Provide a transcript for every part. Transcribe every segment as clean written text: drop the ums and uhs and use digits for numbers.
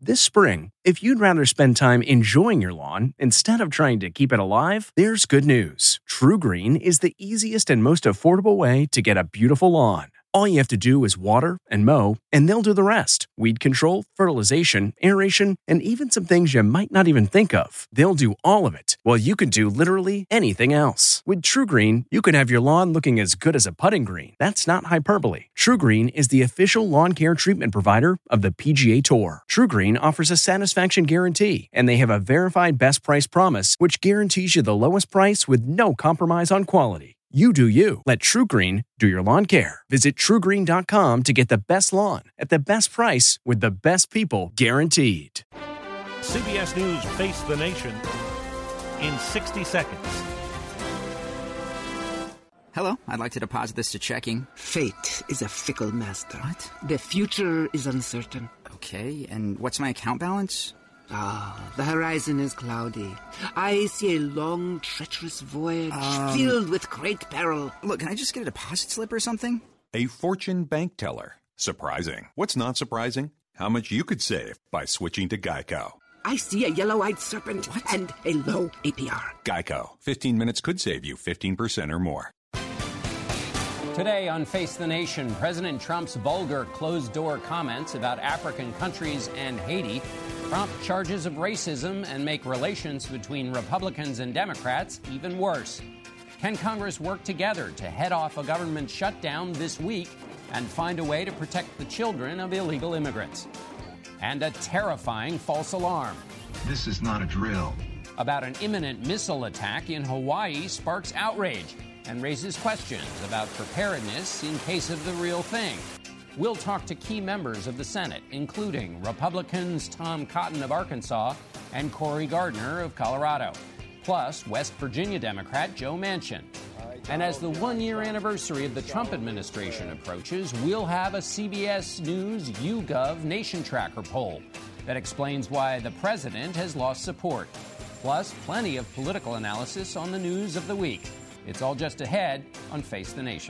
This spring, if you'd rather spend time enjoying your lawn instead of trying to keep it alive, there's good news. TruGreen is the easiest and most affordable way to get a beautiful lawn. All you have to do is water and mow, and they'll do the rest. Weed control, fertilization, aeration, and even some things you might not even think of. They'll do all of it, while you can do literally anything else. With TruGreen, you can have your lawn looking as good as a putting green. That's not hyperbole. TruGreen is the official lawn care treatment provider of the PGA Tour. TruGreen offers a satisfaction guarantee, and they have a verified best price promise, which guarantees you the lowest price with no compromise on quality. You do you. Let TruGreen do your lawn care. Visit TruGreen.com to get the best lawn at the best price with the best people guaranteed. CBS News Face the Nation in 60 seconds. Hello, I'd like to deposit this to checking. Fate is a fickle master. What? The future is uncertain. Okay, and what's my account balance? The horizon is cloudy. I see a long, treacherous voyage filled with great peril. Look, can I just get a deposit slip or something? A Fortune bank teller. Surprising. What's not surprising? How much you could save by switching to Geico. I see a yellow-eyed serpent and a low APR. Geico. 15 minutes could save you 15% or more. Today on Face the Nation, President Trump's vulgar closed-door comments about African countries and Haiti prompt charges of racism and make relations between Republicans and Democrats even worse. Can Congress work together to head off a government shutdown this week and find a way to protect the children of illegal immigrants? And a terrifying false alarm. This is not a drill. About an imminent missile attack in Hawaii sparks outrage and raises questions about preparedness in case of the real thing. We'll talk to key members of the Senate, including Republicans Tom Cotton of Arkansas and Cory Gardner of Colorado, plus West Virginia Democrat Joe Manchin. And as the one-year anniversary of the Trump administration approaches, we'll have a CBS News YouGov Nation Tracker poll that explains why the president has lost support, plus plenty of political analysis on the news of the week. It's all just ahead on Face the Nation.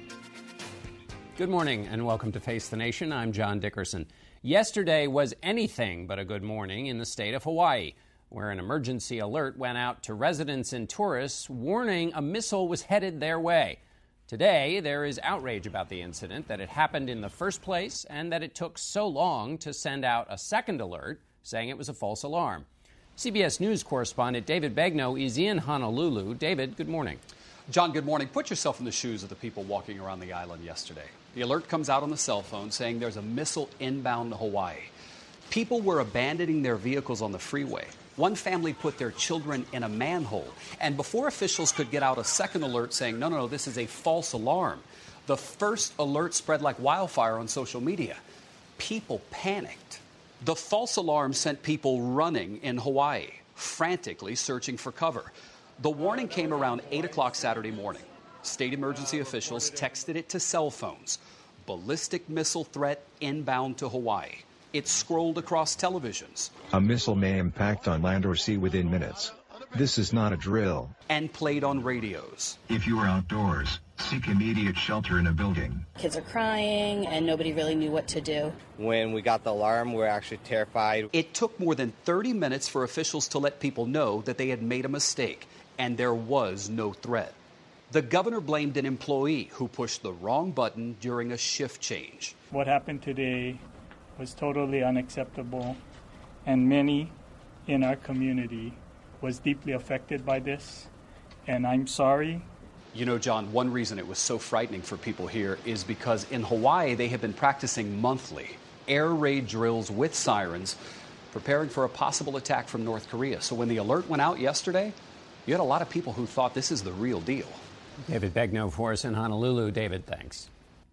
Good morning and welcome to Face the Nation. I'm John Dickerson. Yesterday was anything but a good morning in the state of Hawaii, where an emergency alert went out to residents and tourists warning a missile was headed their way. Today, there is outrage about the incident, that it happened in the first place and that it took so long to send out a second alert saying it was a false alarm. CBS News correspondent David Begnaud is in Honolulu. David, good morning. John, good morning. Put yourself in the shoes of the people walking around the island yesterday. The alert comes out on the cell phone saying there's a missile inbound to Hawaii. People were abandoning their vehicles on the freeway. One family put their children in a manhole. And before officials could get out a second alert saying, no, this is a false alarm, the first alert spread like wildfire on social media. People panicked. The false alarm sent people running in Hawaii, frantically searching for cover. The warning came around 8 o'clock Saturday morning. State emergency officials texted it to cell phones. Ballistic missile threat inbound to Hawaii. It scrolled across televisions. A missile may impact on land or sea within minutes. This is not a drill. And played on radios. If you are outdoors, seek immediate shelter in a building. Kids are crying and nobody really knew what to do. When we got the alarm, we were actually terrified. It took more than 30 minutes for officials to let people know that they had made a mistake and there was no threat. The governor blamed an employee who pushed the wrong button during a shift change. What happened today was totally unacceptable, and many in our community was deeply affected by this, and I'm sorry. You know, John, one reason it was so frightening for people here is because in Hawaii they have been practicing monthly air raid drills with sirens, preparing for a possible attack from North Korea. So when the alert went out yesterday, you had a lot of people who thought this is the real deal. David Begnaud for us in Honolulu. David, thanks.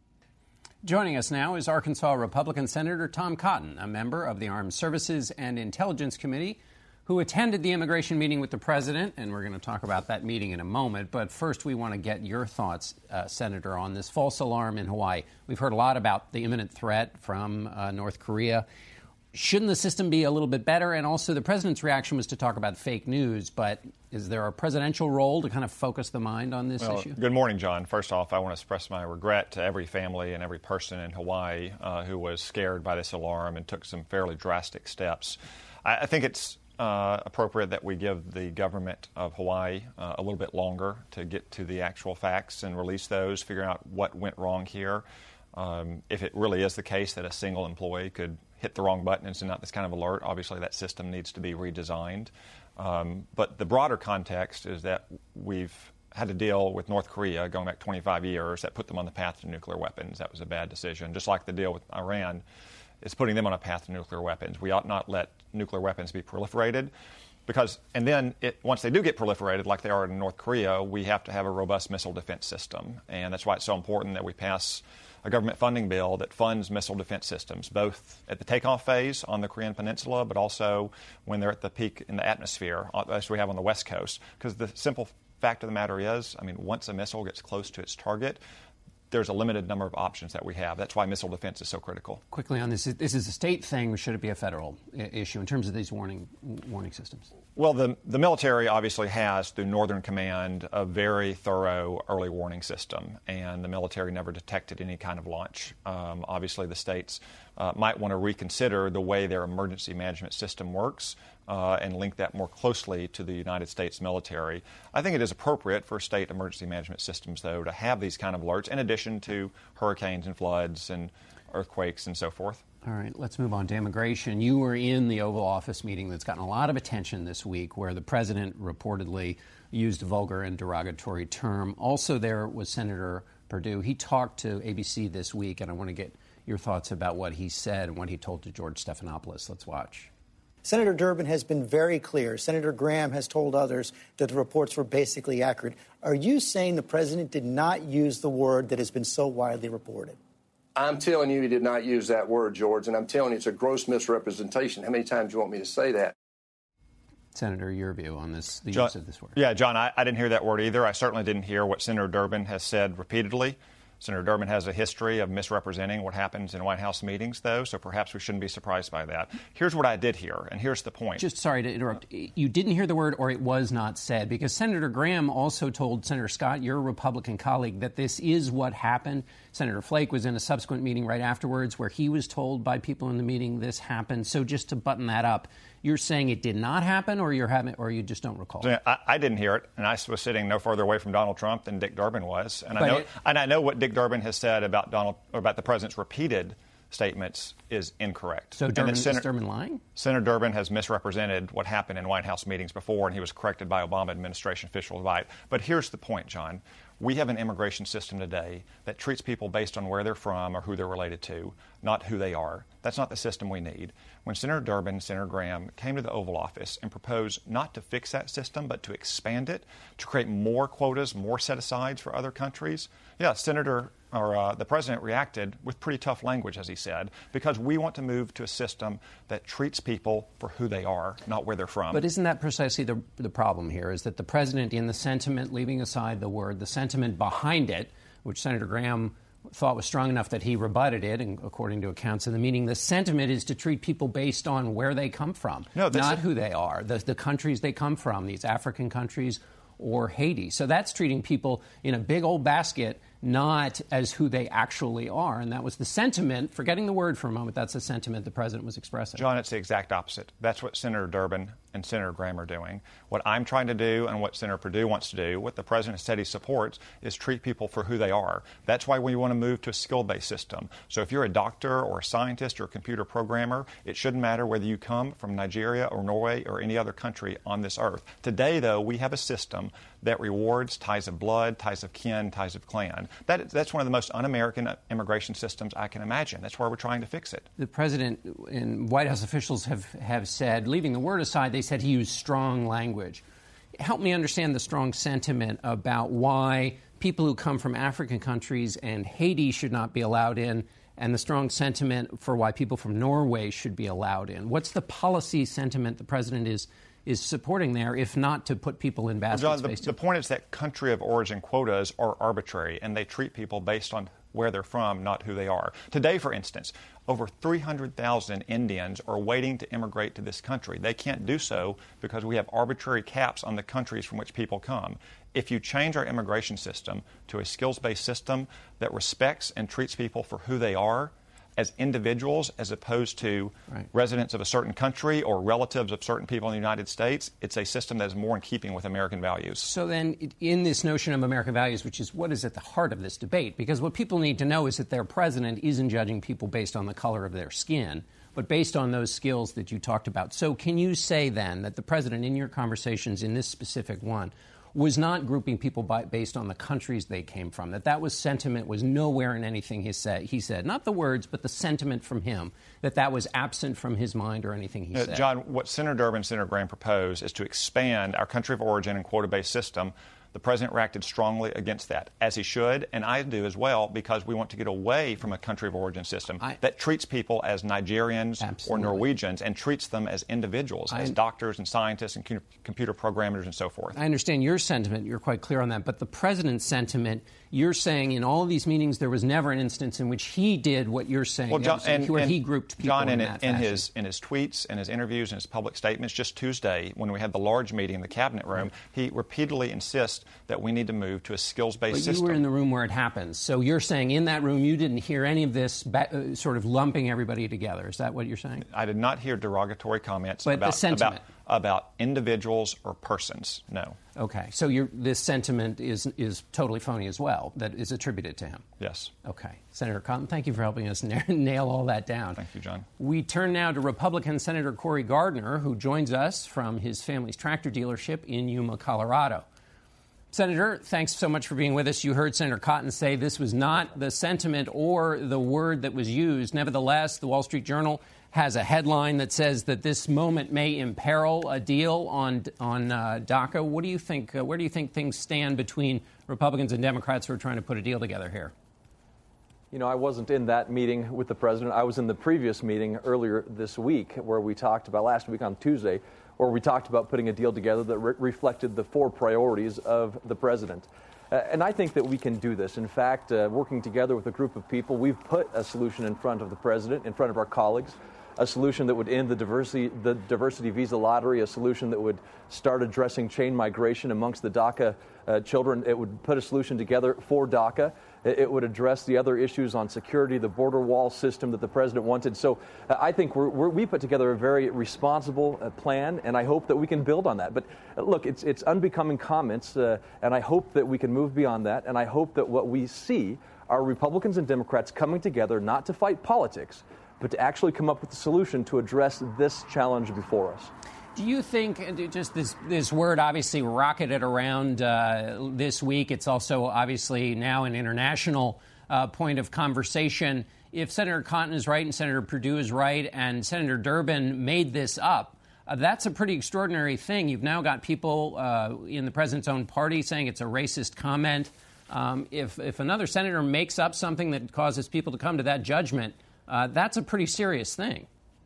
Joining us now is Arkansas Republican Senator Tom Cotton, a member of the Armed Services and Intelligence Committee, who attended the immigration meeting with the president, and we're going to talk about that meeting in a moment. But first, we want to get your thoughts, Senator, on this false alarm in Hawaii. We've heard a lot about the imminent threat from North Korea. Shouldn't the system be a little bit better? And also the president's reaction was to talk about fake news, but is there a presidential role to kind of focus the mind on this issue? Good morning, John. First off, I want to express my regret to every family and every person in Hawaii who was scared by this alarm and took some fairly drastic steps. I think it's appropriate that we give the government of Hawaii a little bit longer to get to the actual facts and release those, figuring out what went wrong here. If it really is the case that a single employee could hit the wrong button and send out this kind of alert, obviously that system needs to be redesigned. But the broader context is that we've had to deal with North Korea going back 25 years that put them on the path to nuclear weapons. That was a bad decision. Just like the deal with Iran is putting them on a path to nuclear weapons. We ought not let nuclear weapons be proliferated. And then once they do get proliferated, like they are in North Korea, we have to have a robust missile defense system. And that's why it's so important that we pass a government funding bill that funds missile defense systems, both at the takeoff phase on the Korean Peninsula, but also when they're at the peak in the atmosphere, as we have on the West Coast. Because the simple fact of the matter is, once a missile gets close to its target, there's a limited number of options that we have. That's why missile defense is so critical. Quickly on this is a state thing, or should it be a federal issue in terms of these warning systems? Well, the military obviously has, through Northern Command, a very thorough early warning system, and the military never detected any kind of launch. Obviously, the states might want to reconsider the way their emergency management system works and link that more closely to the United States military. I think it is appropriate for state emergency management systems, though, to have these kind of alerts in addition to hurricanes and floods and earthquakes and so forth. All right, let's move on to immigration. You were in the Oval Office meeting that's gotten a lot of attention this week, where the president reportedly used a vulgar and derogatory term. Also there was Senator Perdue. He talked to ABC this week, and I want to get your thoughts about what he said and what he told to George Stephanopoulos. Let's watch. Senator Durbin has been very clear. Senator Graham has told others that the reports were basically accurate. Are you saying the president did not use the word that has been so widely reported? I'm telling you he did not use that word, George, and I'm telling you it's a gross misrepresentation. How many times do you want me to say that? Senator, your view on this, the John, use of this word. Yeah, John, I didn't hear that word either. I certainly didn't hear what Senator Durbin has said repeatedly. Senator Durbin has a history of misrepresenting what happens in White House meetings, though, so perhaps we shouldn't be surprised by that. Here's what I did hear, and here's the point. Just sorry to interrupt. You didn't hear the word, or it was not said, because Senator Graham also told Senator Scott, your Republican colleague, that this is what happened. Senator Flake was in a subsequent meeting right afterwards where he was told by people in the meeting this happened. So just to button that up, you're saying it did not happen, or you just don't recall? I didn't hear it, and I was sitting no further away from Donald Trump than Dick Durbin was, and I know what Dick Durbin has said about the president's repeated statements is incorrect. So is Durbin lying? Senator Durbin has misrepresented what happened in White House meetings before, and he was corrected by Obama administration officials. But here's the point, John. We have an immigration system today that treats people based on where they're from or who they're related to, not who they are. That's not the system we need. When Senator Durbin and Senator Graham came to the Oval Office and proposed not to fix that system but to expand it, to create more quotas, more set-asides for other countries, the president reacted with pretty tough language, as he said, because we want to move to a system that treats people for who they are, not where they're from. But isn't that precisely the problem here, is that the president, in the sentiment, leaving aside the word, the sentiment behind it, which Senator Graham thought was strong enough that he rebutted it, and according to accounts in the meeting, the sentiment is to treat people based on where they come from, not who they are, the countries they come from, these African countries or Haiti. So that's treating people in a big old basket, not as who they actually are. And that was the sentiment, forgetting the word for a moment, that's the sentiment the president was expressing. John, it's the exact opposite. That's what Senator Durbin and Senator Graham are doing. What I'm trying to do and what Senator Perdue wants to do, what the president said he supports, is treat people for who they are. That's why we want to move to a skill-based system. So if you're a doctor or a scientist or a computer programmer, it shouldn't matter whether you come from Nigeria or Norway or any other country on this earth. Today, though, we have a system that rewards ties of blood, ties of kin, ties of clan. That's one of the most un-American immigration systems I can imagine. That's why we're trying to fix it. The president and White House officials have said, leaving the word aside, they said he used strong language. Help me understand the strong sentiment about why people who come from African countries and Haiti should not be allowed in, and the strong sentiment for why people from Norway should be allowed in. What's the policy sentiment the president is supporting there, if not to put people in baskets? John, the point is that country of origin quotas are arbitrary, and they treat people based on where they're from, not who they are. Today, for instance, over 300,000 Indians are waiting to immigrate to this country. They can't do so because we have arbitrary caps on the countries from which people come. If you change our immigration system to a skills-based system that respects and treats people for who they are as individuals as opposed to residents of a certain country or relatives of certain people in the United States, it's a system that is more in keeping with American values. So then in this notion of American values, which is what is at the heart of this debate, because what people need to know is that their president isn't judging people based on the color of their skin, but based on those skills that you talked about. So can you say then that the president, in your conversations in this specific one, was not grouping people based on the countries they came from, that was sentiment was nowhere in anything he said, not the words, but the sentiment from him, that was absent from his mind or anything he said? John, what Senator Durbin and Senator Graham proposed is to expand our country of origin and quota-based system. The president reacted strongly against that, as he should, and I do as well, because we want to get away from a country of origin system that treats people as Nigerians or Norwegians and treats them as individuals, as doctors and scientists and computer programmers and so forth. I understand your sentiment. You're quite clear on that. But the president's sentiment, you're saying in all of these meetings there was never an instance in which he did what you're saying, where he grouped people John, in that fashion. in his tweets and his interviews and his public statements just Tuesday, when we had the large meeting in the cabinet room, he repeatedly insists that we need to move to a skills-based system. But you were in the room where it happens. So you're saying in that room you didn't hear any of this sort of lumping everybody together. Is that what you're saying? I did not hear derogatory comments about individuals or persons, no. Okay. So this sentiment is totally phony as well, that is attributed to him? Yes. Okay. Senator Cotton, thank you for helping us nail all that down. Thank you, John. We turn now to Republican Senator Cory Gardner, who joins us from his family's tractor dealership in Yuma, Colorado. Senator, thanks so much for being with us. You heard Senator Cotton say this was not the sentiment or the word that was used. Nevertheless, the Wall Street Journal has a headline that says that this moment may imperil a deal on DACA. What do you think? Where do you think things stand between Republicans and Democrats who are trying to put a deal together here? You know, I wasn't in that meeting with the president. I was in the previous meeting earlier this week where we talked about last week on Tuesday, where we talked about putting a deal together that reflected the 4 priorities of the president. And I think that we can do this. In fact, working together with a group of people, we've put a solution in front of the president, in front of our colleagues, a solution that would end the diversity visa lottery, a solution that would start addressing chain migration amongst the DACA children. It would put a solution together for DACA. It would address the other issues on security, the border wall system that the president wanted. So I think we put together a very responsible plan, and I hope that we can build on that. But look, it's unbecoming comments, and I hope that we can move beyond that, and I hope that what we see are Republicans and Democrats coming together not to fight politics, but to actually come up with a solution to address this challenge before us. Do you think, just this word obviously rocketed around this week, it's also obviously now an international point of conversation. If Senator Cotton is right and Senator Perdue is right and Senator Durbin made this up, that's a pretty extraordinary thing. You've now got people in the president's own party saying it's a racist comment. If another senator makes up something that causes people to come to that judgment, that's a pretty serious thing.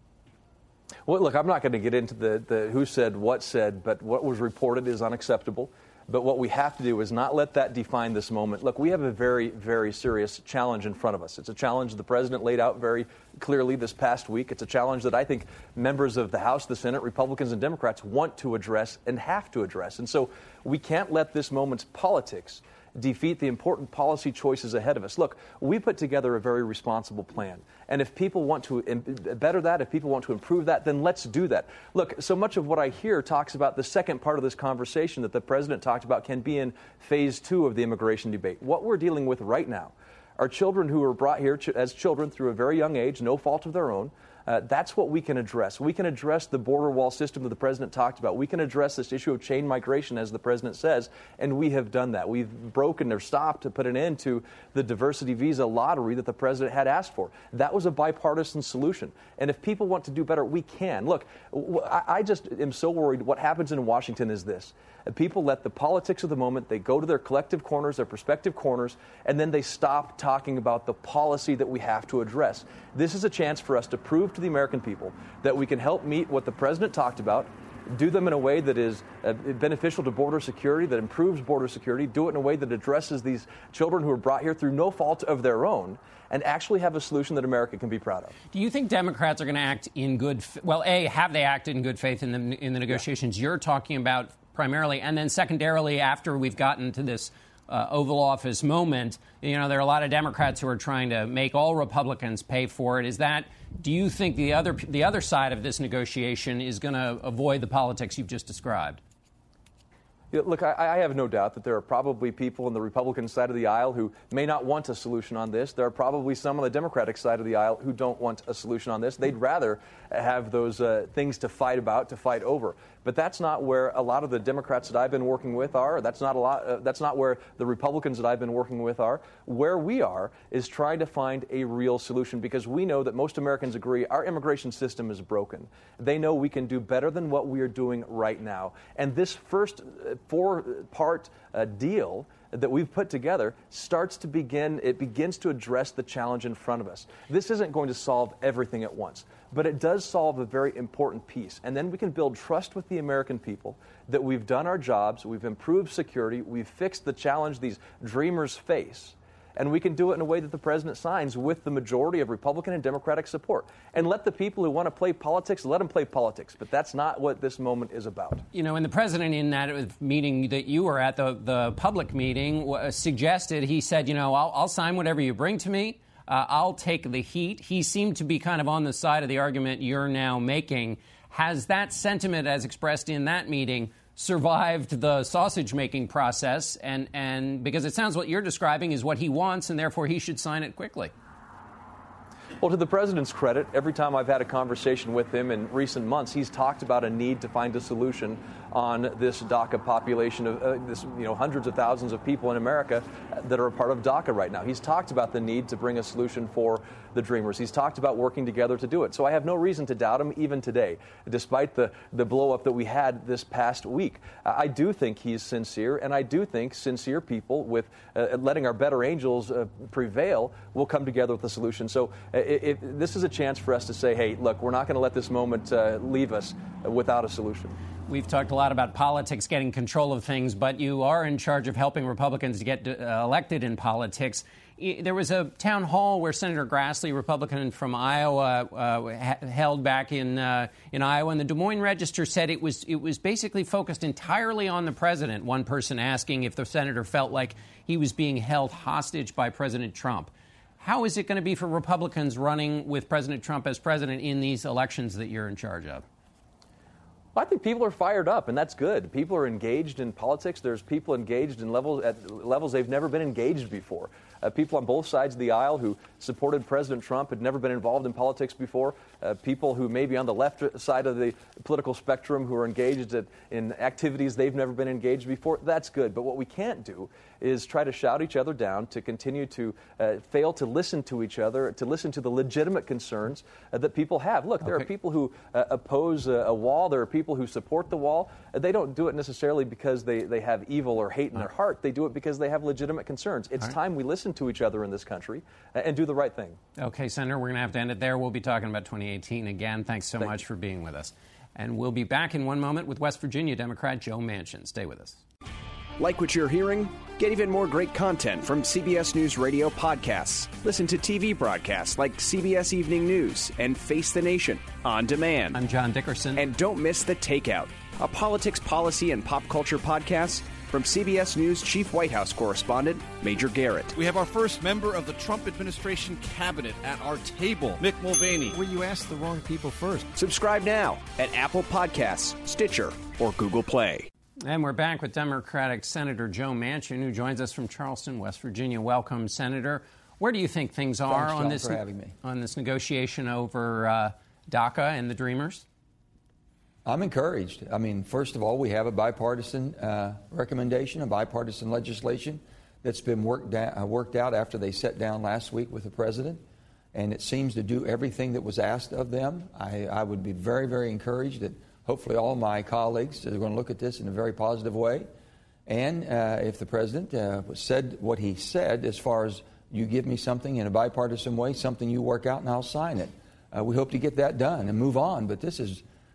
Well, look, I'm not going to get into the who said what said, but what was reported is unacceptable. But what we have to do is not let that define this moment. Look, we have a very, very serious challenge in front of us. It's a challenge the president laid out very clearly this past week. It's a challenge that I think members of the House, the Senate, Republicans and Democrats want to address and have to address. And so we can't let this moment's politics defeat the important policy choices ahead of us. Look, we put together a very responsible plan. And if people want to better that, if people want to improve that, then let's do that. Look, so much of what I hear talks about the second part of this conversation that the president talked about can be in phase 2 of the immigration debate. What we're dealing with right now are children who were brought here as children through a very young age, no fault of their own. That's what we can address. We can address the border wall system that the president talked about. We can address this issue of chain migration, as the president says, and we have done that. We've broken or stopped to put an end to the diversity visa lottery that the president had asked for. That was a bipartisan solution. And if people want to do better, we can. Look, I just am so worried. What happens in Washington is this. People let the politics of the moment, they go to their collective corners, their prospective corners, and then they stop talking about the policy that we have to address. This is a chance for us to prove to the American people that we can help meet what the president talked about, do them in a way that is beneficial to border security, that improves border security, do it in a way that addresses these children who are brought here through no fault of their own, and actually have a solution that America can be proud of. Do you think Democrats are going to act in good have they acted in good faith in the negotiations you're talking about primarily, and then secondarily, after we've gotten to this Oval Office moment, there are a lot of Democrats who are trying to make all Republicans pay for it. Do you think the other side of this negotiation is going to avoid the politics you've just described? Yeah, look, I have no doubt that there are probably people on the Republican side of the aisle who may not want a solution on this. There are probably some on the Democratic side of the aisle who don't want a solution on this. They'd rather have those things to fight over. But that's not where a lot of the Democrats that I've been working with are. That's not where the Republicans that I've been working with are. Where we are is trying to find a real solution, because we know that most Americans agree our immigration system is broken. They know we can do better than what we are doing right now. And this first four-part deal that we've put together begins to address the challenge in front of us. This isn't going to solve everything at once, but it does solve a very important piece. And then we can build trust with the American people that we've done our jobs, we've improved security, we've fixed the challenge these dreamers face. And we can do it in a way that the president signs with the majority of Republican and Democratic support. And let the people who want to play politics, let them play politics. But that's not what this moment is about. And the president in that meeting that you were at, the public meeting, suggested, he said, I'll sign whatever you bring to me. I'll take the heat. He seemed to be kind of on the side of the argument you're now making. Has that sentiment, as expressed in that meeting, survived the sausage-making process? And because it sounds what you're describing is what he wants, and therefore he should sign it quickly. Well, to the president's credit, every time I've had a conversation with him in recent months, he's talked about a need to find a solution on this DACA population of hundreds of thousands of people in America that are a part of DACA right now. He's talked about the need to bring a solution for the Dreamers. He's talked about working together to do it. So I have no reason to doubt him even today, despite the blow-up that we had this past week. I do think he's sincere, and I do think sincere people with letting our better angels prevail will come together with a solution. So this is a chance for us to say, hey, look, we're not going to let this moment leave us without a solution. We've talked a lot about politics getting control of things, but you are in charge of helping Republicans to get elected in politics. There was a town hall where Senator Grassley, Republican from Iowa, held back in Iowa, and the Des Moines Register said it was basically focused entirely on the president. One person asking if the senator felt like he was being held hostage by President Trump. How is it going to be for Republicans running with President Trump as president in these elections that you're in charge of? I think people are fired up, and that's good. People are engaged in politics. There's people engaged at levels they've never been engaged before. People on both sides of the aisle who supported President Trump had never been involved in politics before. People who may be on the left side of the political spectrum who are engaged in activities they've never been engaged before. That's good. But what we can't do is try to shout each other down, to continue to fail to listen to each other, to listen to the legitimate concerns that people have. Look, there are people who oppose a wall. There are people who support the wall. They don't do it necessarily because they have evil or hate in their heart. They do it because they have legitimate concerns. It's time we listen to each other in this country and do the right thing. Okay, Senator, we're going to have to end it there. We'll be talking about 2018 again. Thanks so much for being with us. And we'll be back in one moment with West Virginia Democrat Joe Manchin. Stay with us. Like what you're hearing? Get even more great content from CBS News Radio podcasts. Listen to TV broadcasts like CBS Evening News and Face the Nation on demand. I'm John Dickerson. And don't miss The Takeout, a politics, policy, and pop culture podcast from CBS News Chief White House correspondent Major Garrett. We have our first member of the Trump administration cabinet at our table, Mick Mulvaney. Well, you asked the wrong people first. Subscribe now at Apple Podcasts, Stitcher, or Google Play. And we're back with Democratic Senator Joe Manchin, who joins us from Charleston, West Virginia. Welcome, Senator. Where do you think things are on this negotiation over DACA and the Dreamers? I'm encouraged. I mean, first of all, we have a bipartisan recommendation, a bipartisan legislation that's been worked out after they sat down last week with the president, and it seems to do everything that was asked of them. I would be very, very encouraged that hopefully all my colleagues are going to look at this in a very positive way. And if the president said what he said, as far as you give me something in a bipartisan way, something you work out and I'll sign it. We hope to get that done and move on. But this is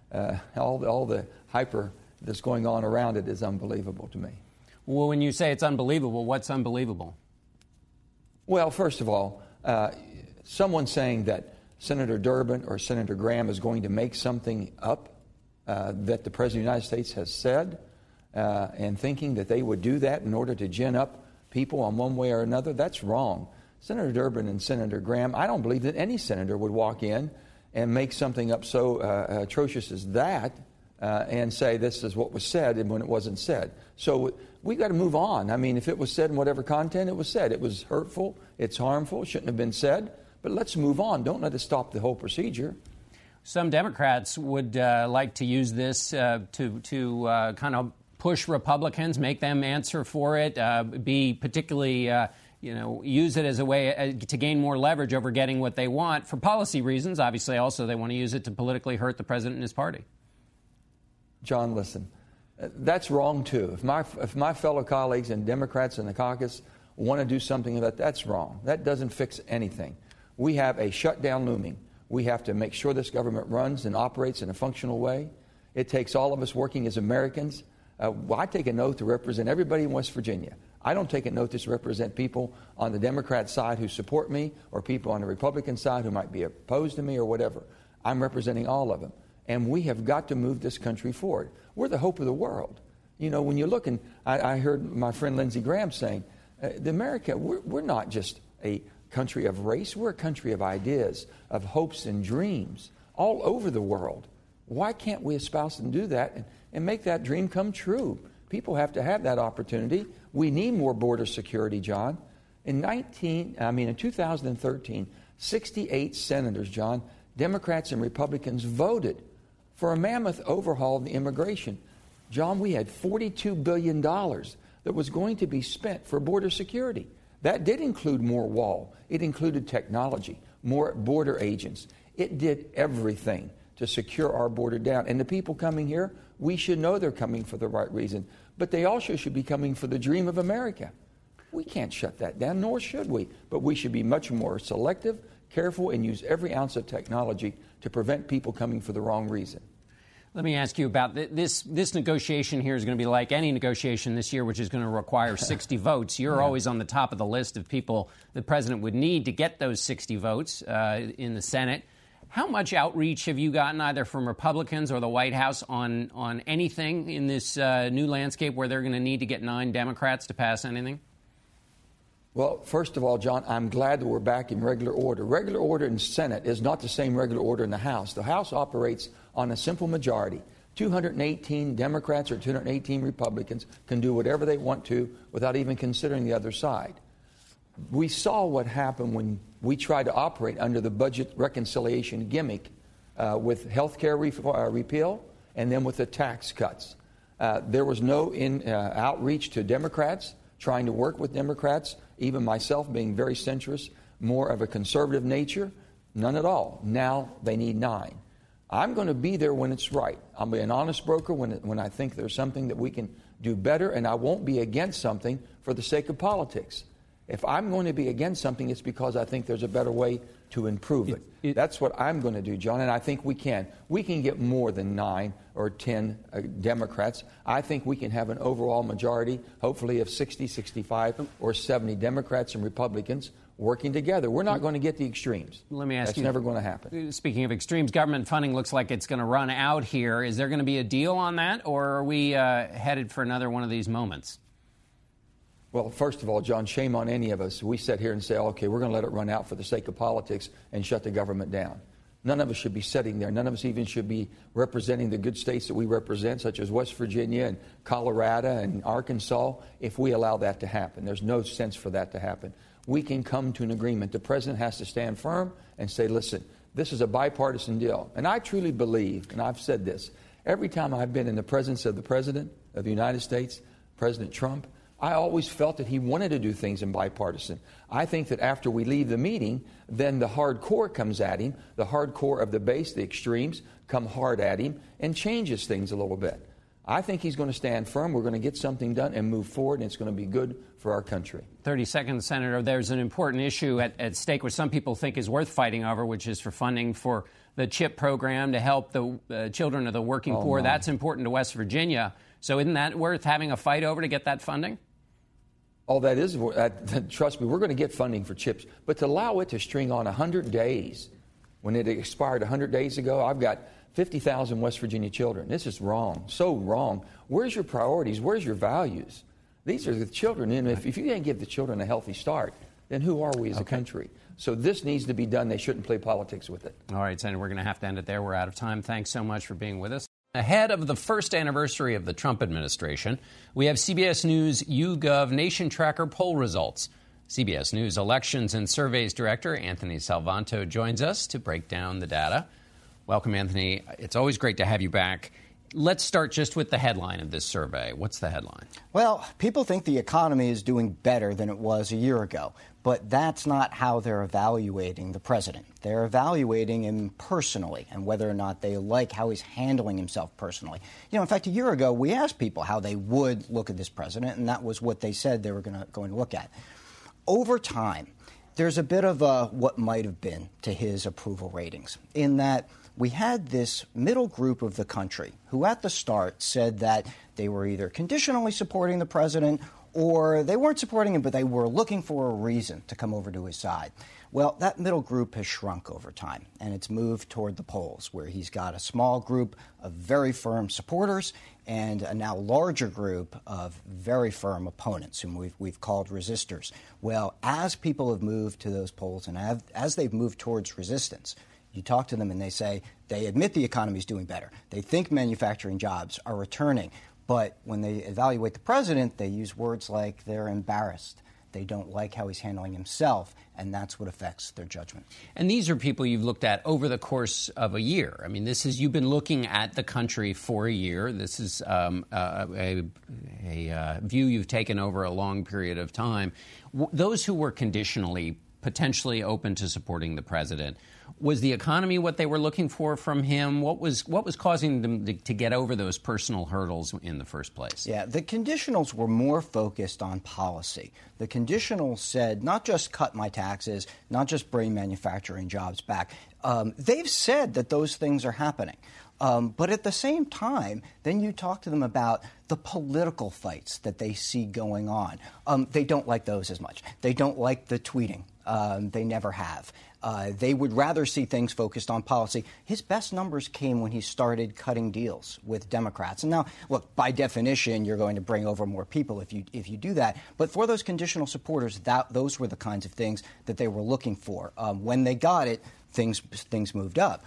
all the hyper that's going on around it is unbelievable to me. Well, when you say it's unbelievable, what's unbelievable? Well, first of all, someone saying that Senator Durbin or Senator Graham is going to make something up that the President of the United States has said, and thinking that they would do that in order to gin up people on one way or another, that's wrong. Senator Durbin and Senator Graham, I don't believe that any senator would walk in and make something up so atrocious as that and say this is what was said and when it wasn't said. So we've got to move on. I mean, if it was said in whatever content it was said, it was hurtful, it's harmful, it shouldn't have been said. But let's move on. Don't let it stop the whole procedure. Some Democrats would like to use this to kind of push Republicans, make them answer for it, be particularly, use it as a way to gain more leverage over getting what they want for policy reasons. Obviously, also they want to use it to politically hurt the president and his party. John, listen, that's wrong too. If my fellow colleagues and Democrats in the caucus want to do something about that, that's wrong. That doesn't fix anything. We have a shutdown looming. We have to make sure this government runs and operates in a functional way. It takes all of us working as Americans. I take an oath to represent everybody in West Virginia. I don't take an oath to represent people on the Democrat side who support me or people on the Republican side who might be opposed to me or whatever. I'm representing all of them. And we have got to move this country forward. We're the hope of the world. You know, when you look, and I heard my friend Lindsey Graham saying, we're not just a country of race. We're a country of ideas, of hopes and dreams all over the world. Why can't we espouse and do that and make that dream come true? People have to have that opportunity. We need more border security, John. In 2013, 68 senators, John, Democrats and Republicans voted for a mammoth overhaul of the immigration. John, we had $42 billion that was going to be spent for border security. That did include more wall. It included technology, more border agents. It did everything to secure our border down. And the people coming here, we should know they're coming for the right reason. But they also should be coming for the dream of America. We can't shut that down, nor should we. But we should be much more selective, careful, and use every ounce of technology to prevent people coming for the wrong reason. Let me ask you about this negotiation here is going to be like any negotiation this year, which is going to require 60 votes. You're always on the top of the list of people the president would need to get those 60 votes in the Senate. How much outreach have you gotten either from Republicans or the White House on anything in this new landscape where they're going to need to get 9 Democrats to pass anything? Well, first of all, John, I'm glad that we're back in regular order. Regular order in the Senate is not the same regular order in the House. The House operates on a simple majority. 218 Democrats or 218 Republicans can do whatever they want to without even considering the other side. We saw what happened when we tried to operate under the budget reconciliation gimmick with health care repeal and then with the tax cuts. There was no outreach to Democrats, trying to work with Democrats, even myself being very centrist, more of a conservative nature, none at all. Now they need 9. I'm going to be there when it's right. I'll be an honest broker when I think there's something that we can do better, and I won't be against something for the sake of politics. If I'm going to be against something, it's because I think there's a better way to improve it. That's what I'm going to do, John, and I think we can. We can get more than 9 or 10 Democrats. I think we can have an overall majority, hopefully of 60, 65, or 70 Democrats and Republicans working together. We're not going to get the extremes. Let me ask you. That's never going to happen. Speaking of extremes, government funding looks like it's going to run out here. Is there going to be a deal on that, or are we headed for another one of these moments? Well, first of all, John, shame on any of us. We sit here and say, okay, we're going to let it run out for the sake of politics and shut the government down. None of us should be sitting there. None of us even should be representing the good states that we represent, such as West Virginia and Colorado and Arkansas, if we allow that to happen. There's no sense for that to happen. We can come to an agreement. The president has to stand firm and say, listen, this is a bipartisan deal. And I truly believe, and I've said this, every time I've been in the presence of the President of the United States, President Trump, I always felt that he wanted to do things in bipartisan. I think that after we leave the meeting, then the hardcore comes at him, the hardcore of the base, the extremes, come hard at him and changes things a little bit. I think he's going to stand firm. We're going to get something done and move forward, and it's going to be good for our country. 30 seconds, Senator. There's an important issue at stake which some people think is worth fighting over, which is for funding for the CHIP program to help the children of the working poor. That's important to West Virginia. So isn't that worth having a fight over to get that funding? Oh, that is. Trust me, we're going to get funding for CHIPS. But to allow it to string on 100 days, when it expired 100 days ago, I've got 50,000 West Virginia children. This is wrong, so wrong. Where's your priorities? Where's your values? These are the children. And if you can't give the children a healthy start, then who are we as a country? So this needs to be done. They shouldn't play politics with it. All right, Senator, we're going to have to end it there. We're out of time. Thanks so much for being with us. Ahead of the first anniversary of the Trump administration, we have CBS News YouGov Nation Tracker poll results. CBS News Elections and Surveys Director Anthony Salvanto joins us to break down the data. Welcome, Anthony. It's always great to have you back. Let's start just with the headline of this survey. What's the headline? Well, people think the economy is doing better than it was a year ago, but that's not how they're evaluating the president. They're evaluating him personally and whether or not they like how he's handling himself personally. In fact, a year ago, we asked people how they would look at this president, and that was what they said they were going to look at. Over time, there's a bit of what might have been to his approval ratings in that we had this middle group of the country who at the start said that they were either conditionally supporting the president or they weren't supporting him, but they were looking for a reason to come over to his side. Well, that middle group has shrunk over time, and it's moved toward the polls, where he's got a small group of very firm supporters and a now larger group of very firm opponents, whom we've called resistors. Well, as people have moved to those polls and as they've moved towards resistance, you talk to them and they say they admit the economy is doing better. They think manufacturing jobs are returning. But when they evaluate the president, they use words like they're embarrassed. They don't like how he's handling himself, and that's what affects their judgment. And these are people you've looked at over the course of a year. I mean, you've been looking at the country for a year. This is a view you've taken over a long period of time. Those who were conditionally potentially open to supporting the president, was the economy what they were looking for from him? What was causing them to get over those personal hurdles in the first place? Yeah, the conditionals were more focused on policy. The conditionals said not just cut my taxes, not just bring manufacturing jobs back. They've said that those things are happening. But at the same time, then you talk to them about the political fights that they see going on. They don't like those as much. They don't like the tweeting. They never have. They would rather see things focused on policy. His best numbers came when he started cutting deals with Democrats. And now, look, by definition, you're going to bring over more people if you do that. But for those conditional supporters, those were the kinds of things that they were looking for. When they got it, things moved up.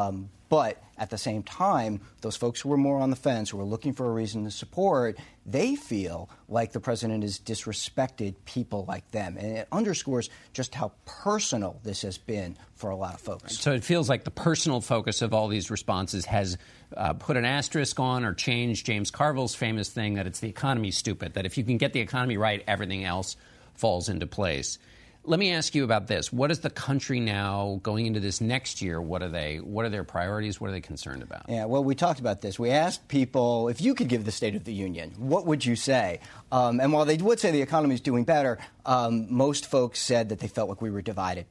But at the same time, those folks who were more on the fence, who were looking for a reason to support, they feel like the president has disrespected people like them. And it underscores just how personal this has been for a lot of folks. So it feels like the personal focus of all these responses has put an asterisk on or changed James Carville's famous thing that it's the economy stupid, that if you can get the economy right, everything else falls into place. Let me ask you about this. What is the country now going into this next year? What are their priorities? What are they concerned about? Yeah, well, we talked about this. We asked people, if you could give the State of the Union, what would you say? And while they would say the economy is doing better, most folks said that they felt like we were divided.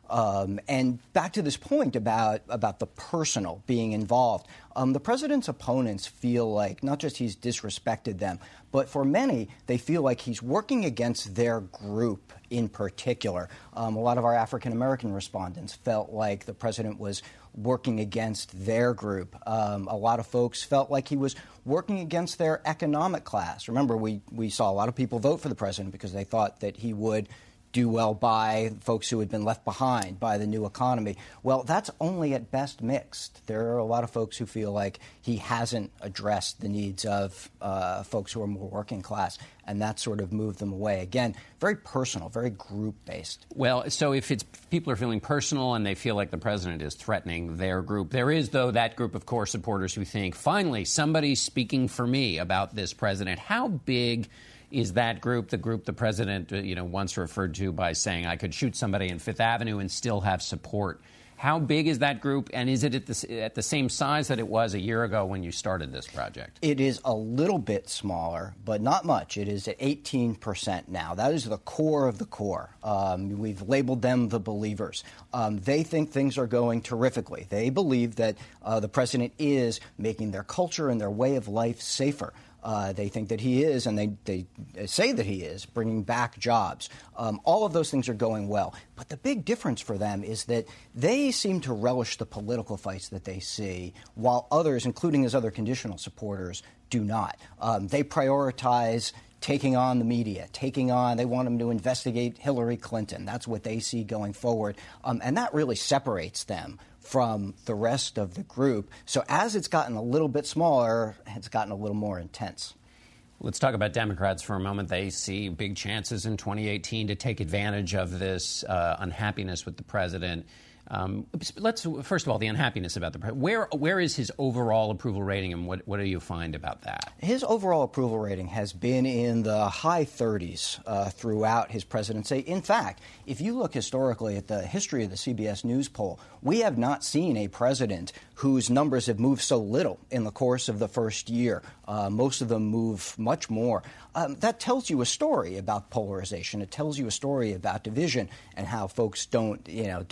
And back to this point about the personal being involved, the president's opponents feel like not just he's disrespected them, but for many, they feel like he's working against their group in particular. A lot of our African-American respondents felt like the president was working against their group. A lot of folks felt like he was working against their economic class. Remember, we saw a lot of people vote for the president because they thought that he would do well by folks who had been left behind by the new economy. Well, that's only at best mixed. There are a lot of folks who feel like he hasn't addressed the needs of folks who are more working class, and that sort of moved them away. Again, very personal, very group-based. Well, so if people are feeling personal and they feel like the president is threatening their group, there is, though, that group of core supporters who think, finally, somebody's speaking for me about this president. How big is that group the president once referred to by saying I could shoot somebody in Fifth Avenue and still have support How big is that group, and is it at the same size that it was a year ago when you started this project? It is a little bit smaller, but not much. It is at 18% now. That is the core of the core. We've labeled them the believers. They think things are going terrifically. They believe that the president is making their culture and their way of life safer. They think that he is, and they say that he is, bringing back jobs. All of those things are going well. But the big difference for them is that they seem to relish the political fights that they see, while others, including his other conditional supporters, do not. They prioritize taking on the media, they want him to investigate Hillary Clinton. That's what they see going forward. And that really separates them from the rest of the group. So as it's gotten a little bit smaller, it's gotten a little more intense. Let's talk about Democrats for a moment. They see big chances in 2018 to take advantage of this unhappiness with the president. Let's first of all, the unhappiness about the president. Where is his overall approval rating, and what do you find about that? His overall approval rating has been in the high 30s throughout his presidency. In fact, if you look historically at the history of the CBS News poll, we have not seen a president whose numbers have moved so little in the course of the first year. Most of them move much more. That tells you a story about polarization. It tells you a story about division and how folks don't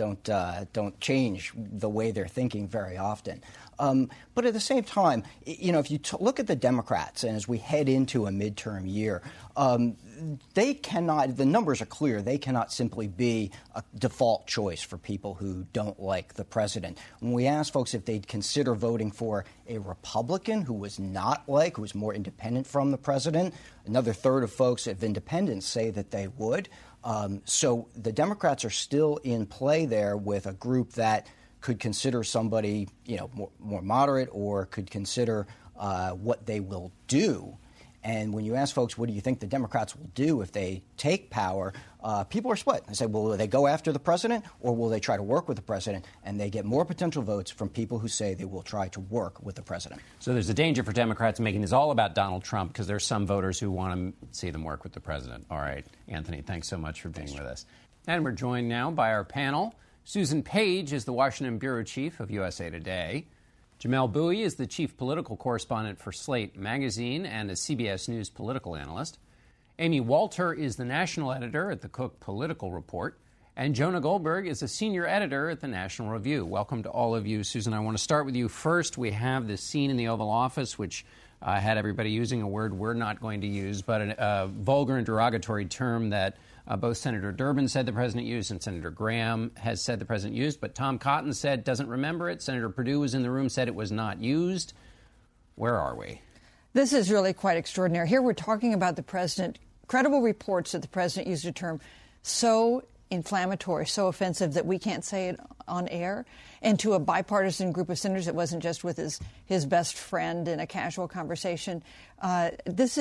change the way they're thinking very often. But at the same time, if you look at the Democrats, and as we head into a midterm year, they cannot, the numbers are clear, they cannot simply be a default choice for people who don't like the president. When we ask folks if they'd consider voting for a Republican who was who was more independent from the president, another third of folks of independents say that they would. So the Democrats are still in play there with a group that could consider somebody, more moderate, or could consider what they will do. And when you ask folks, what do you think the Democrats will do if they take power, people are split. They say, well, will they go after the president, or will they try to work with the president? And they get more potential votes from people who say they will try to work with the president. So there's a danger for Democrats making this all about Donald Trump, because there's some voters who want to see them work with the president. All right, Anthony, thanks so much for being with us. And we're joined now by our panel. Susan Page is the Washington bureau chief of USA Today. Jamelle Bouie is the chief political correspondent for Slate magazine and a CBS News political analyst. Amy Walter is the national editor at the Cook Political Report. And Jonah Goldberg is a senior editor at the National Review. Welcome to all of you. Susan, I want to start with you first. We have this scene in the Oval Office, which had everybody using a word we're not going to use, but a vulgar and derogatory term that both Senator Durbin said the president used and Senator Graham has said the president used, but Tom Cotton said doesn't remember it. Senator Perdue was in the room, said it was not used. Where are we? This is really quite extraordinary. Here we're talking about the president, credible reports that the president used a term so inflammatory, so offensive that we can't say it on air, and to a bipartisan group of senators. It wasn't just with his best friend in a casual conversation. This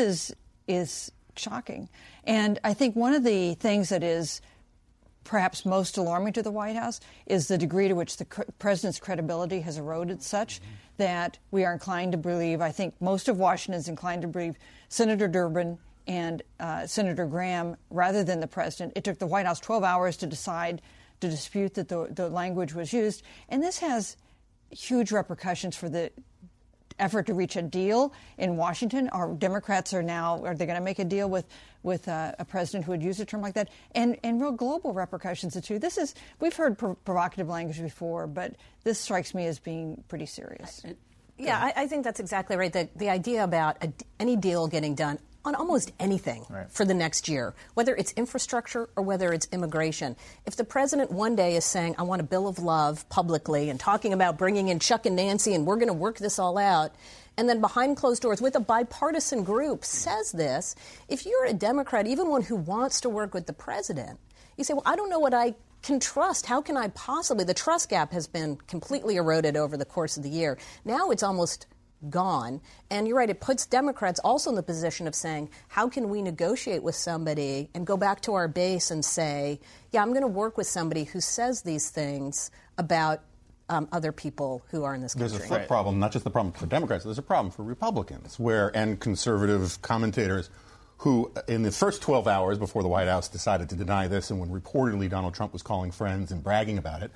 is shocking. And I think one of the things that is perhaps most alarming to the White House is the degree to which the president's credibility has eroded such that we are inclined to believe, I think most of Washington is inclined to believe Senator Durbin and Senator Graham rather than the president. It took the White House 12 hours to decide to dispute that the language was used. And this has huge repercussions for the effort to reach a deal in Washington. Our Democrats are they going to make a deal with a president who would use a term like that? And real global repercussions too. We've heard provocative language before, but this strikes me as being pretty serious. Yeah, I think that's exactly right. The idea about any deal getting done on almost anything for the next year, whether it's infrastructure or whether it's immigration. If the president one day is saying, I want a bill of love publicly and talking about bringing in Chuck and Nancy and we're going to work this all out, and then behind closed doors with a bipartisan group says this, if you're a Democrat, even one who wants to work with the president, you say, well, I don't know what I can trust. How can I possibly? The trust gap has been completely eroded over the course of the year. Now it's almost gone. And you're right, it puts Democrats also in the position of saying, how can we negotiate with somebody and go back to our base and say, yeah, I'm going to work with somebody who says these things about other people who are in this country. There's a flip problem, not just the problem for Democrats, there's a problem for Republicans and conservative commentators who, in the first 12 hours before the White House decided to deny this and when reportedly Donald Trump was calling friends and bragging about it,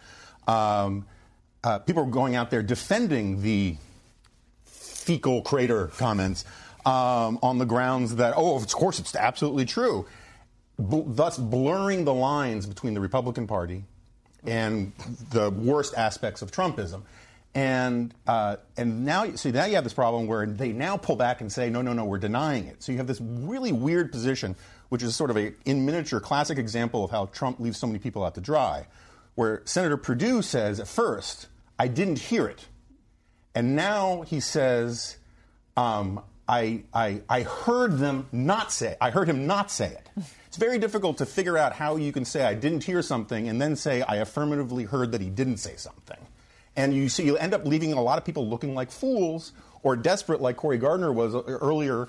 People are going out there defending the fecal crater comments on the grounds that, of course, it's absolutely true, thus blurring the lines between the Republican Party and the worst aspects of Trumpism. And now you have this problem where they now pull back and say, no, we're denying it. So you have this really weird position, which is sort of in miniature classic example of how Trump leaves so many people out to dry, where Senator Perdue says at first, I didn't hear it. And now he says, I heard him not say it. It's very difficult to figure out how you can say I didn't hear something and then say I affirmatively heard that he didn't say something. And you end up leaving a lot of people looking like fools or desperate, like Cory Gardner was earlier,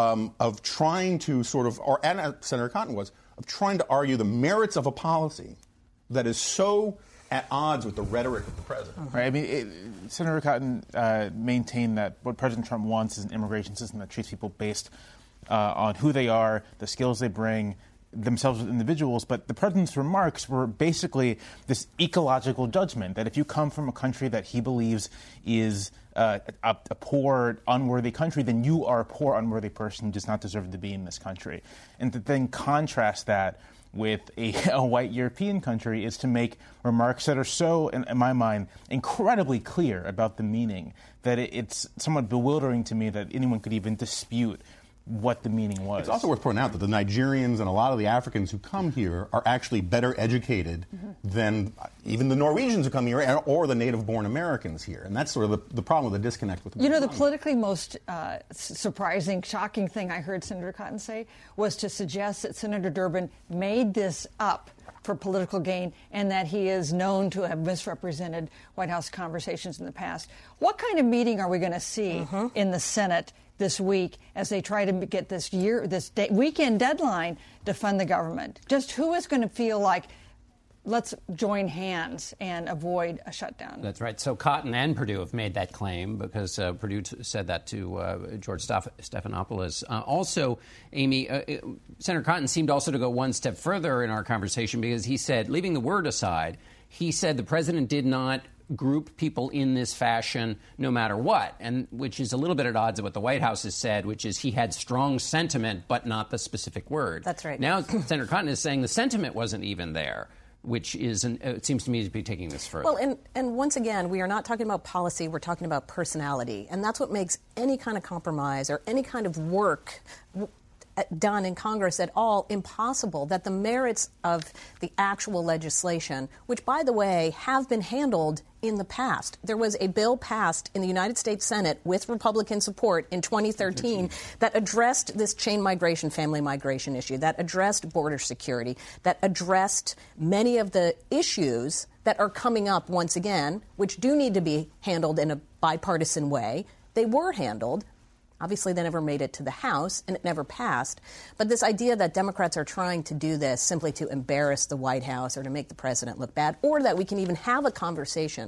of trying to and Senator Cotton was, of trying to argue the merits of a policy that is so at odds with the rhetoric of the president. Right. I mean, Senator Cotton maintained that what President Trump wants is an immigration system that treats people based on who they are, the skills they bring, themselves as individuals. But the president's remarks were basically this ecological judgment that if you come from a country that he believes is a poor, unworthy country, then you are a poor, unworthy person who does not deserve to be in this country. And to then contrast that with a white European country is to make remarks that are so, in my mind, incredibly clear about the meaning that it's somewhat bewildering to me that anyone could even dispute what the meaning was. It's also worth pointing out that the Nigerians and a lot of the Africans who come here are actually better educated than even the Norwegians who come here or the native-born Americans here. And that's sort of the problem with the disconnect with the the politically most surprising, shocking thing I heard Senator Cotton say was to suggest that Senator Durbin made this up for political gain and that he is known to have misrepresented White House conversations in the past. What kind of meeting are we going to see in the Senate this week as they try to get this weekend deadline to fund the government? Just who is going to feel like, let's join hands and avoid a shutdown? That's right. So Cotton and Perdue have made that claim because Perdue said that to George Stephanopoulos. Also, Amy, Senator Cotton seemed also to go one step further in our conversation because he said, leaving the word aside, he said the president did not group people in this fashion no matter what, and which is a little bit at odds with what the White House has said, which is he had strong sentiment but not the specific word. That's right. Now Senator Cotton is saying the sentiment wasn't even there, which is, it seems to me to be taking this further. Well, and once again, we are not talking about policy, we're talking about personality, and that's what makes any kind of compromise or any kind of work done in Congress at all impossible, that the merits of the actual legislation, which, by the way, have been handled in the past. There was a bill passed in the United States Senate with Republican support in 2013 that addressed this chain migration, family migration issue, that addressed border security, that addressed many of the issues that are coming up once again, which do need to be handled in a bipartisan way. They were handled. Obviously, they never made it to the House, and it never passed. But this idea that Democrats are trying to do this simply to embarrass the White House or to make the president look bad, or that we can even have a conversation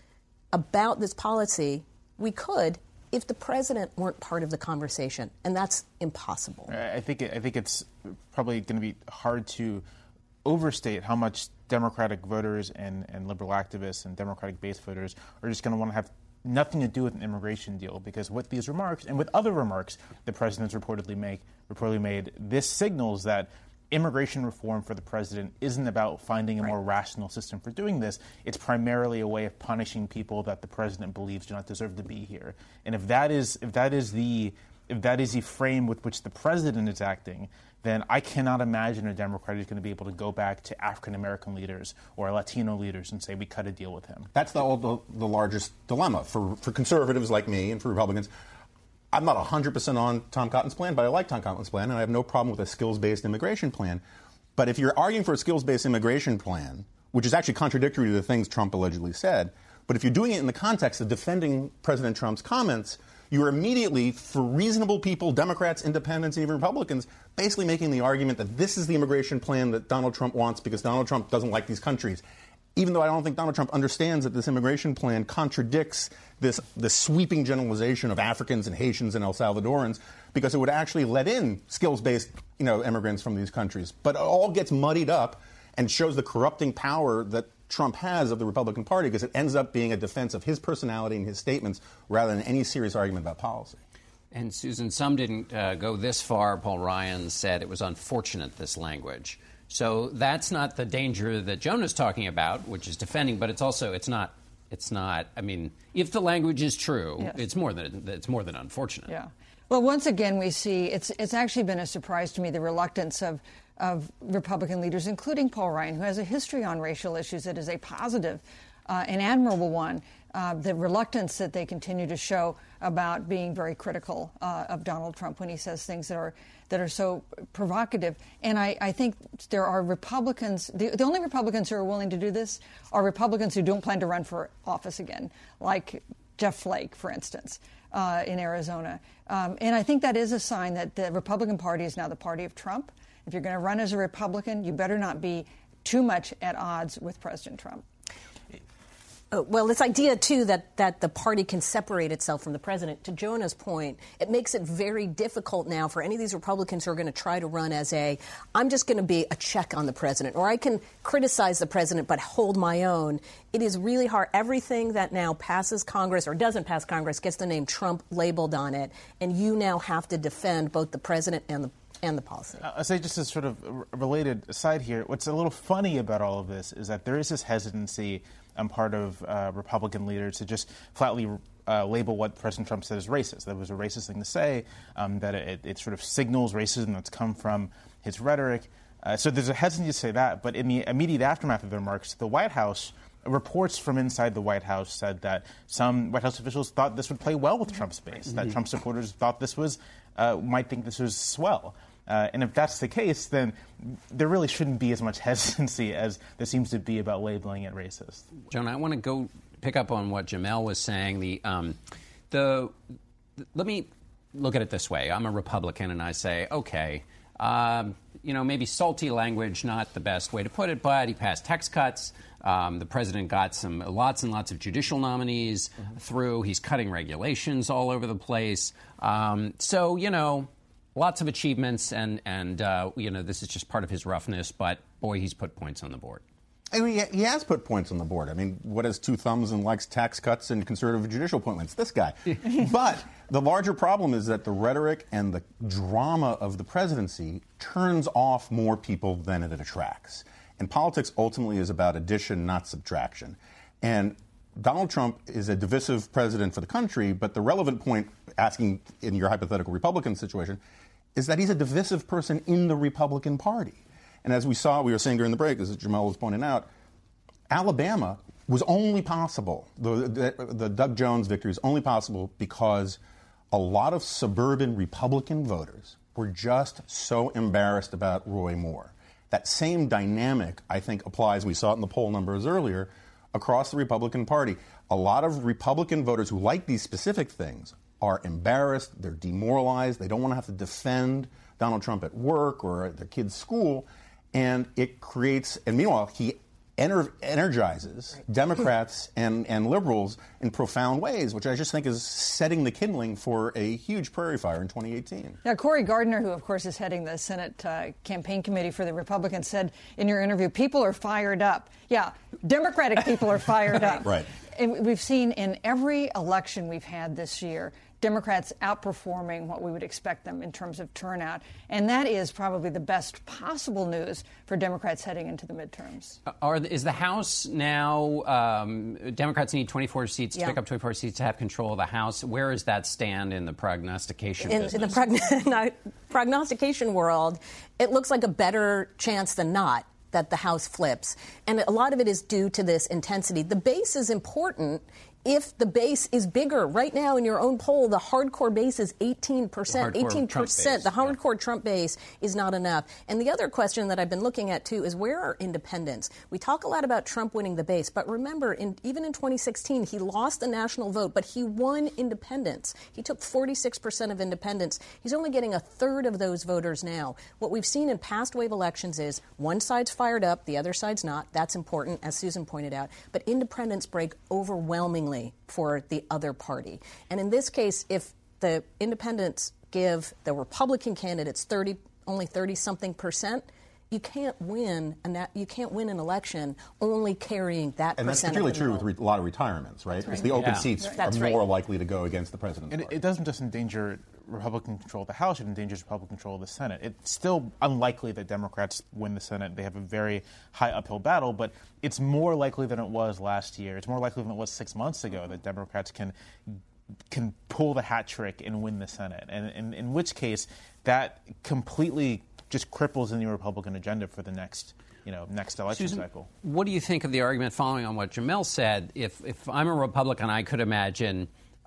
about this policy, we could if the president weren't part of the conversation, and that's impossible. I think it's probably going to be hard to overstate how much Democratic voters and liberal activists and Democratic-based voters are just going to want to have nothing to do with an immigration deal, because with these remarks and with other remarks the president's reportedly made, this signals that immigration reform for the president isn't about finding a more rational system for doing this. It's primarily a way of punishing people that the president believes do not deserve to be here. And if that is the frame with which the president is acting, then I cannot imagine a Democrat is going to be able to go back to African-American leaders or Latino leaders and say, we cut a deal with him. That's the largest dilemma for conservatives like me and for Republicans. I'm not 100% on Tom Cotton's plan, but I like Tom Cotton's plan, and I have no problem with a skills-based immigration plan. But if you're arguing for a skills-based immigration plan, which is actually contradictory to the things Trump allegedly said, but if you're doing it in the context of defending President Trump's comments, you are immediately, for reasonable people, Democrats, independents, and even Republicans, basically making the argument that this is the immigration plan that Donald Trump wants because Donald Trump doesn't like these countries. Even though I don't think Donald Trump understands that this immigration plan contradicts this sweeping generalization of Africans and Haitians and El Salvadorans, because it would actually let in skills-based, immigrants from these countries. But it all gets muddied up and shows the corrupting power that Trump has of the Republican Party, because it ends up being a defense of his personality and his statements rather than any serious argument about policy. And, Susan, some didn't go this far. Paul Ryan said it was unfortunate, this language. So that's not the danger that Jonah's talking about, which is defending, but it's not. I mean, if the language is true, yes, it's more than unfortunate. Yeah. Well, once again, we see it's actually been a surprise to me, the reluctance of Republican leaders, including Paul Ryan, who has a history on racial issues that is a positive and admirable one. The reluctance that they continue to show about being very critical of Donald Trump when he says things that are so provocative. And I think there are Republicans, the only Republicans who are willing to do this are Republicans who don't plan to run for office again, like Jeff Flake, for instance, in Arizona. And I think that is a sign that the Republican Party is now the party of Trump. If you're going to run as a Republican, you better not be too much at odds with President Trump. Well, this idea, too, that the party can separate itself from the president, to Jonah's point, it makes it very difficult now for any of these Republicans who are going to try to run as I'm just going to be a check on the president, or I can criticize the president but hold my own. It is really hard. Everything that now passes Congress or doesn't pass Congress gets the name Trump labeled on it, and you now have to defend both the president and the policy. I'll say, just as sort of a related aside here, what's a little funny about all of this is that there is this hesitancy on part of Republican leaders to just flatly label what President Trump said as racist. That was a racist thing to say, that it sort of signals racism that's come from his rhetoric. So there's a hesitancy to say that. But in the immediate aftermath of the remarks, the White House, reports from inside the White House said that some White House officials thought this would play well with Trump's base, that Trump supporters thought this was, might think this was swell. And if that's the case, then there really shouldn't be as much hesitancy as there seems to be about labeling it racist. Jonah, I want to go pick up on what Jamel was saying. Let me look at it this way. I'm a Republican, and I say, okay, maybe salty language, not the best way to put it, but he passed tax cuts. The president got lots and lots of judicial nominees through. He's cutting regulations all over the place. Lots of achievements, and this is just part of his roughness, but, boy, he's put points on the board. I mean, he has put points on the board. I mean, what has two thumbs and likes tax cuts and conservative judicial appointments? This guy. But the larger problem is that the rhetoric and the drama of the presidency turns off more people than it attracts. And politics ultimately is about addition, not subtraction. And Donald Trump is a divisive president for the country, but the relevant point, asking in your hypothetical Republican situation, is that he's a divisive person in the Republican Party. And as we were saying during the break, as Jamel was pointing out, Alabama was only possible, the Doug Jones victory was only possible because a lot of suburban Republican voters were just so embarrassed about Roy Moore. That same dynamic, I think, applies, we saw it in the poll numbers earlier, across the Republican Party. A lot of Republican voters who like these specific things are embarrassed, they're demoralized, they don't want to have to defend Donald Trump at work or at their kids' school, and it creates, and meanwhile, he energizes Democrats and liberals in profound ways, which I just think is setting the kindling for a huge prairie fire in 2018. Now, Cory Gardner, who, of course, is heading the Senate campaign committee for the Republicans, said in your interview, people are fired up. Yeah, Democratic people are fired up. Right. And we've seen in every election we've had this year, Democrats outperforming what we would expect them in terms of turnout. And that is probably the best possible news for Democrats heading into the midterms. Is the House now, Democrats need 24 seats to pick up 24 seats to have control of the House. Where does that stand in the prognostication business? In the prognostication world, it looks like a better chance than not that the House flips. And a lot of it is due to this intensity. The base is important if the base is bigger. Right now in your own poll, the hardcore base is 18%. 18%. The hardcore Trump base is not enough. And the other question that I've been looking at, too, is where are independents? We talk a lot about Trump winning the base, but remember, even in 2016, he lost the national vote, but he won independents. He took 46% of independents. He's only getting a third of those voters now. What we've seen in past wave elections is one side's fired up, the other side's not. That's important, as Susan pointed out. But independents break overwhelmingly for the other party. And in this case, if the independents give the Republican candidates only 30-something percent, you can't win an election only carrying that and percent. And that's particularly true with a lot of retirements, right? Because the open seats are more likely to go against the president's party. It doesn't just endanger Republican control of the House, it endangers Republican control of the Senate. It's still unlikely that Democrats win the Senate. They have a very high uphill battle, but it's more likely than it was last year. It's more likely than it was 6 months ago that Democrats can pull the hat trick and win the Senate. And in which case, that completely just cripples any Republican agenda for the next election cycle. What do you think of the argument following on what Jamil said? If I'm a Republican, I could imagine,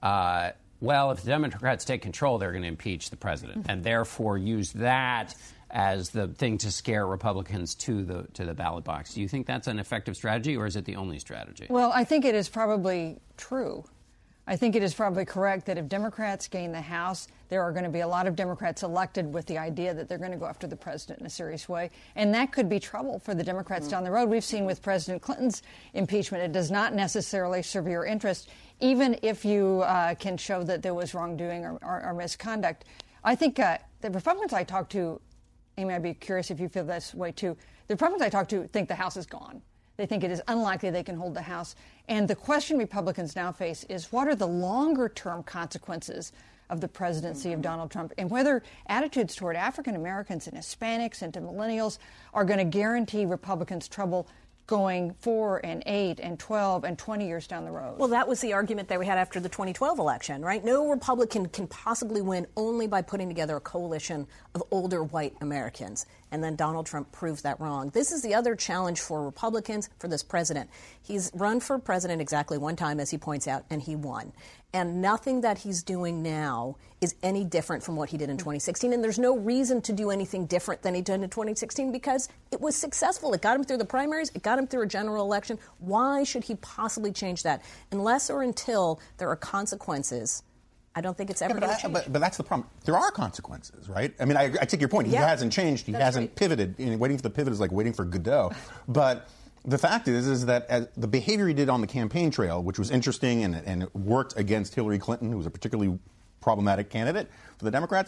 if the Democrats take control, they're going to impeach the president, and therefore use that as the thing to scare Republicans to the ballot box. Do you think that's an effective strategy, or is it the only strategy? Well, I think it is probably true. I think it is probably correct that if Democrats gain the House, there are going to be a lot of Democrats elected with the idea that they're going to go after the president in a serious way. And that could be trouble for the Democrats down the road. We've seen with President Clinton's impeachment, it does not necessarily serve your interest, even if you can show that there was wrongdoing or misconduct. I think the Republicans I talk to, Amy, I'd be curious if you feel this way too. The Republicans I talk to think the House is gone. They think it is unlikely they can hold the House. And the question Republicans now face is what are the longer-term consequences of the presidency of Donald Trump, and whether attitudes toward African Americans and Hispanics and to millennials are going to guarantee Republicans trouble going 4 and 8 and 12 and 20 years down the road. Well, that was the argument that we had after the 2012 election, right? No Republican can possibly win only by putting together a coalition of older white Americans. And then Donald Trump proves that wrong. This is the other challenge for Republicans, for this president. He's run for president exactly one time, as he points out, and he won. And nothing that he's doing now is any different from what he did in 2016. And there's no reason to do anything different than he did in 2016 because it was successful. It got him through the primaries. It got him through a general election. Why should he possibly change that? Unless or until there are consequences, I don't think it's ever going to change. But that's the problem. There are consequences, right? I mean, I take your point. He hasn't changed. He hasn't pivoted. Waiting for the pivot is like waiting for Godot. But the fact is that as the behavior he did on the campaign trail, which was interesting and it worked against Hillary Clinton, who was a particularly problematic candidate for the Democrats,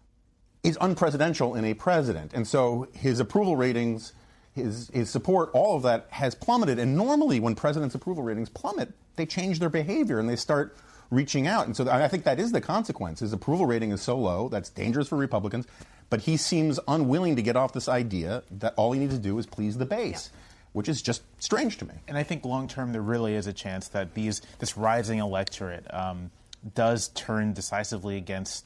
is unpresidential in a president. And so his approval ratings, his support, all of that has plummeted. And normally when presidents' approval ratings plummet, they change their behavior and they start reaching out. And so I think that is the consequence. His approval rating is so low, that's dangerous for Republicans. But he seems unwilling to get off this idea that all he needs to do is please the base. Yeah. Which is just strange to me. And I think long-term there really is a chance that this rising electorate does turn decisively against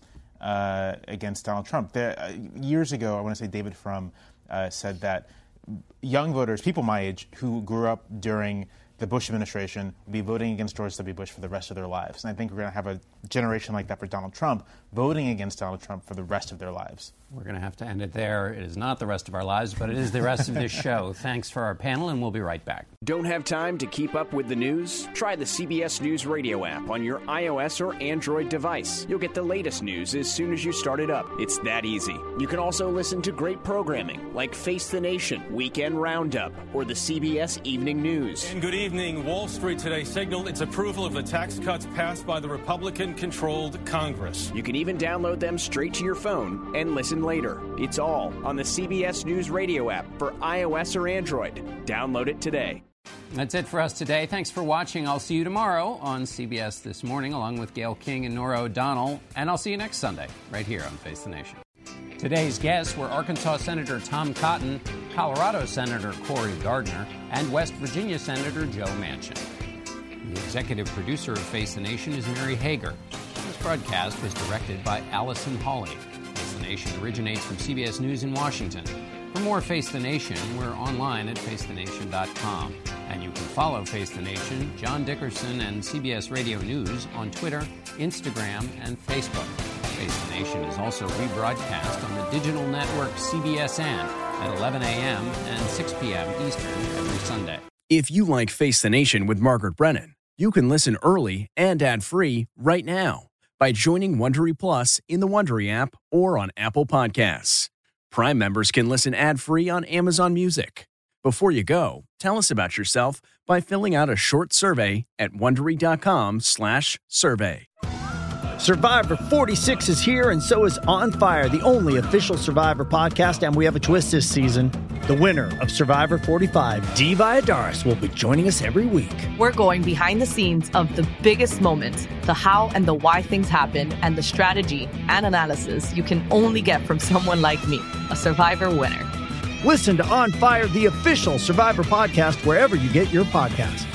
Donald Trump. Years ago, I want to say David Frum said that young voters, people my age, who grew up during the Bush administration, will be voting against George W. Bush for the rest of their lives. And I think we're going to have a generation like that for Donald Trump, voting against Donald Trump for the rest of their lives. We're going to have to end it there. It is not the rest of our lives, but it is the rest of this show. Thanks for our panel, and we'll be right back. Don't have time to keep up with the news? Try the CBS News Radio app on your iOS or Android device. You'll get the latest news as soon as you start it up. It's that easy. You can also listen to great programming like Face the Nation, Weekend Roundup, or the CBS Evening News. And good evening. Wall Street today signaled its approval of the tax cuts passed by the Republican-controlled Congress. You can even download them straight to your phone and listen later. It's all on the CBS News Radio app for iOS or Android. Download it today. That's it for us today. Thanks for watching. I'll see you tomorrow on CBS This Morning, along with Gayle King and Norah O'Donnell. And I'll see you next Sunday, right here on Face the Nation. Today's guests were Arkansas Senator Tom Cotton, Colorado Senator Cory Gardner, and West Virginia Senator Joe Manchin. The executive producer of Face the Nation is Mary Hager. This broadcast was directed by Allison Hawley. Face the Nation originates from CBS News in Washington. For more Face the Nation, we're online at facethenation.com. And you can follow Face the Nation, John Dickerson, and CBS Radio News on Twitter, Instagram, and Facebook. Face the Nation is also rebroadcast on the digital network CBSN at 11 a.m. and 6 p.m. Eastern every Sunday. If you like Face the Nation with Margaret Brennan, you can listen early and ad-free right now by joining Wondery Plus in the Wondery app or on Apple Podcasts. Prime members can listen ad-free on Amazon Music. Before you go, tell us about yourself by filling out a short survey at Wondery.com/survey. Survivor 46 is here, and so is On Fire, the only official Survivor podcast, and we have a twist this season. The winner of Survivor 45, Dee Valladares, will be joining us every week. We're going behind the scenes of the biggest moments, the how and the why things happen, and the strategy and analysis you can only get from someone like me, a Survivor winner. Listen to On Fire, the official Survivor podcast, wherever you get your podcasts.